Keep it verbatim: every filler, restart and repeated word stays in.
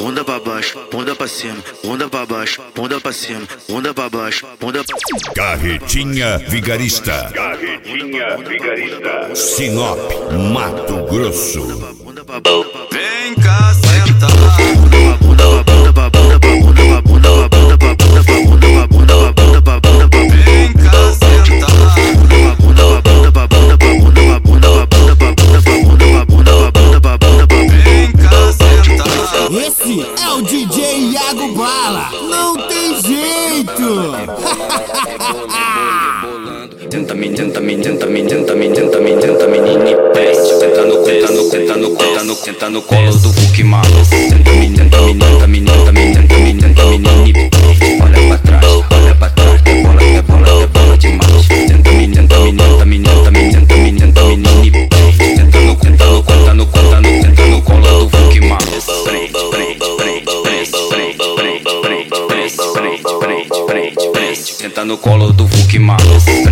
bunda pra baixo, bunda pra cima, bunda pra baixo, bunda pra cima, bunda pra baixo, bunda pra cima. Carretinha Vigarista. Carretinha Vigarista. Sinop, Mato Grosso. Vem cá, senta lá. Vem cá, senta lá. Vem cá, senta lá. Esse é o D J Iago Bala, não tem jeito. Tenta me, tenta me, tenta me, tenta me, tenta me, tenta menine peste. Senta no, senta no, senta no, senta no, senta no colo do Hulk malo. Tenta me, tenta me, tenta me, tenta me, tenta me, tenta menine peste. Olha pra trás, olha pra trás, que bola, que bola, que bola demais. Tenta me, tenta me, tenta me, tenta me, tenta me, tenta menine peste. Senta no, senta no, senta no, senta no, senta no colo do Hulk malo. Prende, prende, prende, prende, prende, prende, prende, prende, prende, prende, prende, prende. Senta no colo do Hulk malo.